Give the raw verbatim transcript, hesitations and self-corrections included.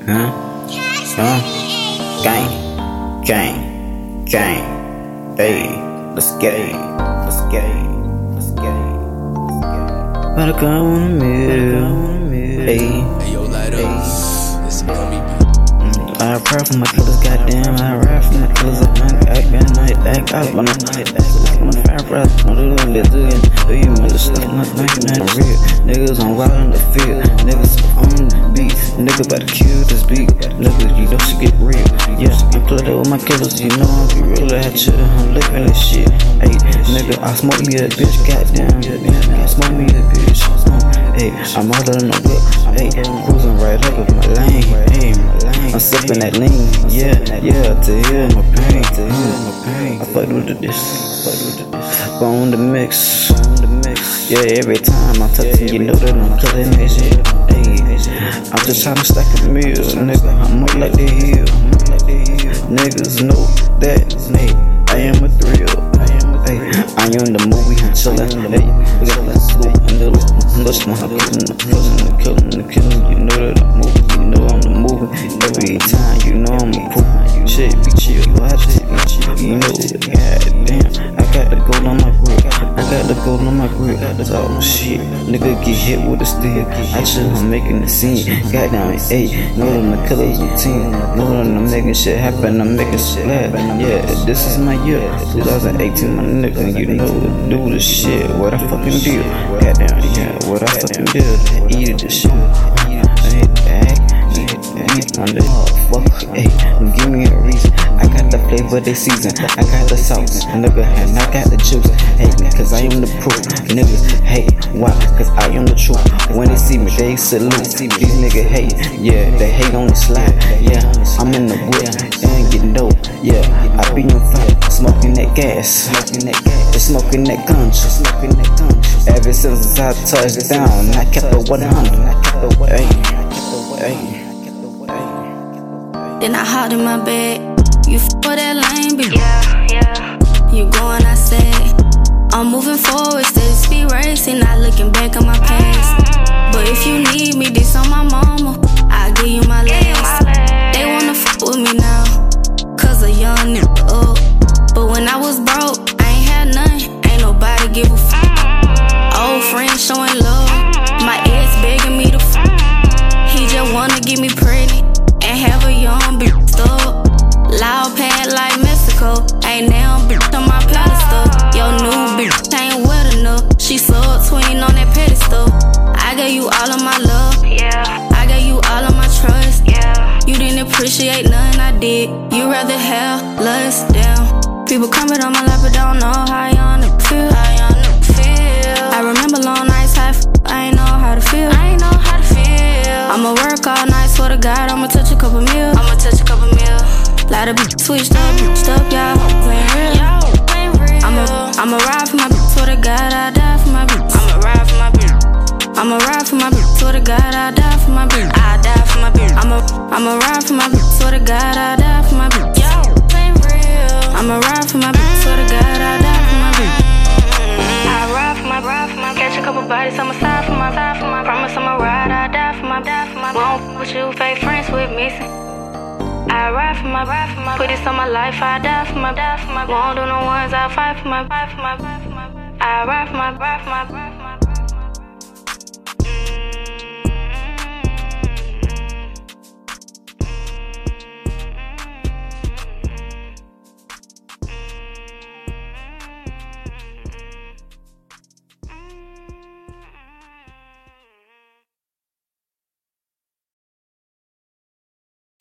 Huh? Huh? Gang, gang, gang. Hey, let's get it. Let's get it. Let's get it. Let's get it. Better go on the mill. Hey, hey, yo, light up. Listen, let me be. I rap for my killers, goddamn. I rap for my killers at night. I got night, act out on the night. I'm a fire breath, I'm a little bit doing. Do you mother stuff? Not not real. Niggas on wild in the field. Niggas on the beat. Nigga about to kill this beat. Nigga, you know she get real. Yeah, I'm cluttered with my killers. You know I'm be real at you. I'm living this shit. Hey, nigga, I smoke me a bitch. Goddamn, I smoke me a bitch. Hey, I'm all in the whip. Hey, cruising right up with my lane. Hey, I'm sipping that lean. Yeah, yeah, to heal my pain. To heal my pain. I fuck with this. Fuck with this. Bone the mix. Bone the mix. Yeah, every time I touch it, you know that I'm killing that shit. Hey, I'm just trying to stack a meal, nigga. I'm up like the hill. Niggas know that. Hey, I am a thrill. Hey, I am the movie. I'm chillin'. Hey, we got that sloop and the listen, I'm killing, the killing, the killing, the killing. You know that I'm moving. You know I'm the moving. Every time, you know I'm a proof. Shit, be chill. You have to be chill. You know, goddamn, I got the gold on my grip. I got the gold on my grip. Oh shit, nigga get hit with a steel. I chill, I'm making the scene. Goddamn, hey, know them the killers routine. Know them I'm making shit happen. I'm making shit happen. Yeah, this is my year, twenty eighteen, my nigga. You know, do the shit. What I fucking do? Goddamn, yeah, what I fucking do? Eat this shit. Hey, hey, on the fuck, hey, give me a reason. I got the flavor this season. I got the sauce, nigga, and I got the juice. Hey, cause I am the proof. Niggas, hey, why? Cause I am the truth. When they see me, they salute. These niggas hate, yeah, they hate on the slide. Yeah, I'm in the whip, and you know, yeah, I be on fire, smoking that gas, smoking that gas, smoking that ganja, smoking that ganja. Ever since I touched down, I kept it one hundred. I kept it one hundred. Hey, hey. Then I hopped in my bed. You f with that lame bitch. Yeah, yeah. You going, I said. I'm moving forward, steady speed racing, not looking back on my past. But if you need me, this on my mama, I'll give you my last. They wanna f with me now, cause a young nigga up. But when I was broke, I ain't had nothing. Ain't nobody give a f. Old friends showing love. My ex begging me to f. He just wanna get me pregnant and have a young bitch stuck. Loud pad like Mexico. Ain't now bitch on my pedestal. Your new bitch ain't wet enough. She sub-tween on that pedestal. I gave you all of my love. Yeah. I gave you all of my trust. Yeah. You didn't appreciate nothing I did. You rather have lust down. People comment on my life but don't know how I on the feel. I on the feel. I remember long nights high. I ain't know how to feel. I ain't know how to feel. I'ma work all night, swear to God, I'ma touch a couple mil. I'ma touch a couple mil. Lot of bitch switched up, switched up, y'all. Ain't real. Yo, ain't real. I'ma, I'ma ride for my bitch, swear to God, I die for my bitch. I'ma ride for my bitch. I'ma ride for my bitch, swear to God, I die for my bitch. I die for my bitch. I'ma, I'ma ride for my bitch, swear to God, I die for my bitch. Yo, ain't real. I'ma ride for my bitch, swear to God, I die for my bitch. I ride for my, ride for my. Catch a couple bodies, I'ma side for my, side for my. Promise I'ma ride, I die for my, die for my. Won't f with you, fake friends with missing. I ride for my, ride for my. Put this on my life, I die for my, die for my. Won't do no ones, I fight for my, fight for my, fight for my. I ride for my, ride for my, ride for my.